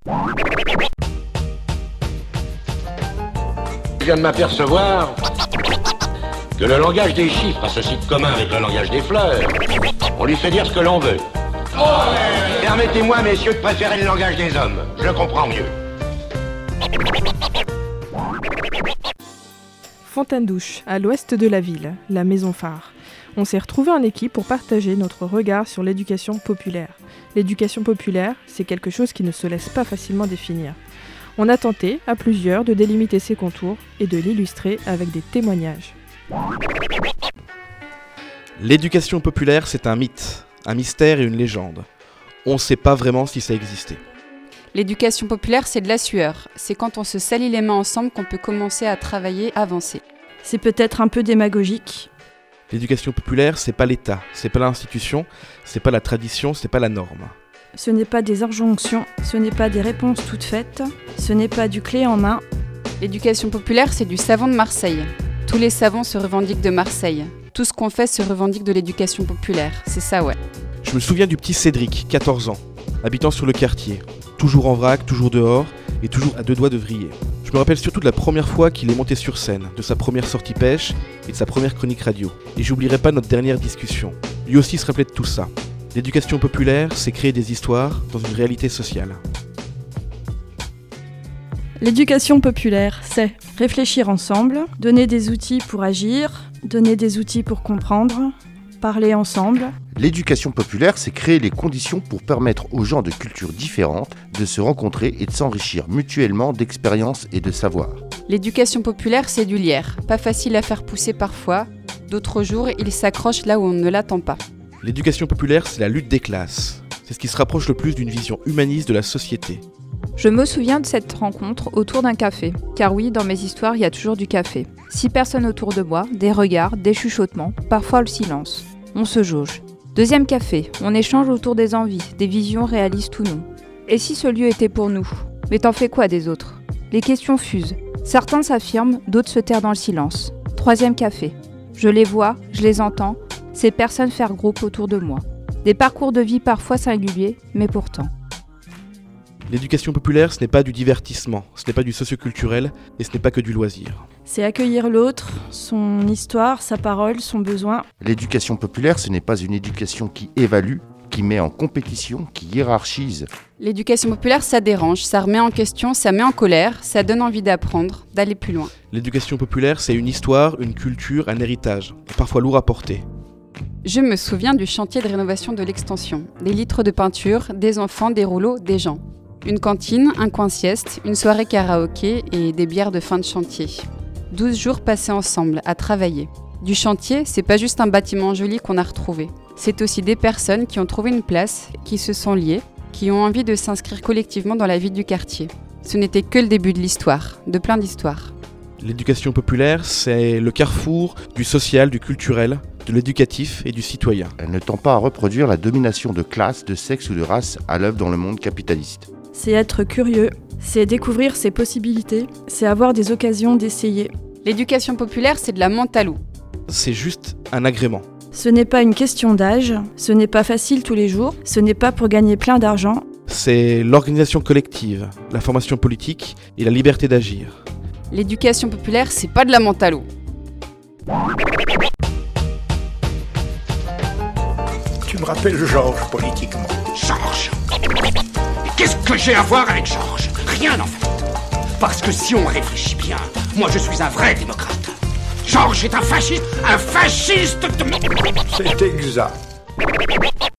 Je viens de m'apercevoir que le langage des chiffres a ceci de commun avec le langage des fleurs. On lui fait dire ce que l'on veut. Permettez-moi, messieurs, de préférer le langage des hommes. Je le comprends mieux. Fontaine-Douche, à l'ouest de la ville, la maison phare. On s'est retrouvés en équipe pour partager notre regard sur l'éducation populaire. L'éducation populaire, c'est quelque chose qui ne se laisse pas facilement définir. On a tenté, à plusieurs, de délimiter ses contours et de l'illustrer avec des témoignages. L'éducation populaire, c'est un mythe, un mystère et une légende. On ne sait pas vraiment si ça existait. L'éducation populaire, c'est de la sueur. C'est quand on se salit les mains ensemble qu'on peut commencer à travailler, avancer. C'est peut-être un peu démagogique. L'éducation populaire, c'est pas l'État, c'est pas l'institution, c'est pas la tradition, c'est pas la norme. Ce n'est pas des injonctions, ce n'est pas des réponses toutes faites, ce n'est pas du clé en main. L'éducation populaire, c'est du savant de Marseille. Tous les savants se revendiquent de Marseille. Tout ce qu'on fait se revendique de l'éducation populaire. C'est ça, ouais. Je me souviens du petit Cédric, 14 ans, habitant sur le quartier. Toujours en vrac, toujours dehors, et toujours à deux doigts de vriller. Je me rappelle surtout de la première fois qu'il est monté sur scène, de sa première sortie pêche et de sa première chronique radio. Et j'oublierai pas notre dernière discussion. Lui aussi se rappelait de tout ça. L'éducation populaire, c'est créer des histoires dans une réalité sociale. L'éducation populaire, c'est réfléchir ensemble, donner des outils pour agir, donner des outils pour comprendre, parler ensemble. L'éducation populaire, c'est créer les conditions pour permettre aux gens de cultures différentes de se rencontrer et de s'enrichir mutuellement d'expériences et de savoir. L'éducation populaire, c'est du lierre. Pas facile à faire pousser parfois. D'autres jours, il s'accroche là où on ne l'attend pas. L'éducation populaire, c'est la lutte des classes. C'est ce qui se rapproche le plus d'une vision humaniste de la société. Je me souviens de cette rencontre autour d'un café. Car oui, dans mes histoires, il y a toujours du café. 6 personnes autour de moi, des regards, des chuchotements, parfois le silence. On se jauge. Deuxième café, on échange autour des envies, des visions réalistes ou non. Et si ce lieu était pour nous ? Mais t'en fais quoi des autres ? Les questions fusent. Certains s'affirment, d'autres se terrent dans le silence. Troisième café. Je les vois, je les entends, ces personnes faire groupe autour de moi. Des parcours de vie parfois singuliers, mais pourtant. L'éducation populaire, ce n'est pas du divertissement, ce n'est pas du socioculturel et ce n'est pas que du loisir. C'est accueillir l'autre, son histoire, sa parole, son besoin. L'éducation populaire, ce n'est pas une éducation qui évalue, qui met en compétition, qui hiérarchise. L'éducation populaire, ça dérange, ça remet en question, ça met en colère, ça donne envie d'apprendre, d'aller plus loin. L'éducation populaire, c'est une histoire, une culture, un héritage, parfois lourd à porter. Je me souviens du chantier de rénovation de l'extension. Des litres de peinture, des enfants, des rouleaux, des gens. Une cantine, un coin sieste, une soirée karaoké et des bières de fin de chantier. 12 jours passés ensemble, à travailler. Du chantier, c'est pas juste un bâtiment joli qu'on a retrouvé. C'est aussi des personnes qui ont trouvé une place, qui se sont liées, qui ont envie de s'inscrire collectivement dans la vie du quartier. Ce n'était que le début de l'histoire, de plein d'histoires. L'éducation populaire, c'est le carrefour du social, du culturel, de l'éducatif et du citoyen. Elle ne tend pas à reproduire la domination de classe, de sexe ou de race à l'œuvre dans le monde capitaliste. C'est être curieux, c'est découvrir ses possibilités, c'est avoir des occasions d'essayer. L'éducation populaire, c'est de la mentalo. C'est juste un agrément. Ce n'est pas une question d'âge, ce n'est pas facile tous les jours, ce n'est pas pour gagner plein d'argent. C'est l'organisation collective, la formation politique et la liberté d'agir. L'éducation populaire, c'est pas de la mentalo. Tu me rappelles Georges politiquement. Georges. Qu'est-ce que j'ai à voir avec Georges ? Rien en fait. Parce que si on réfléchit bien, moi je suis un vrai démocrate. Georges est un fasciste de... C'est exact.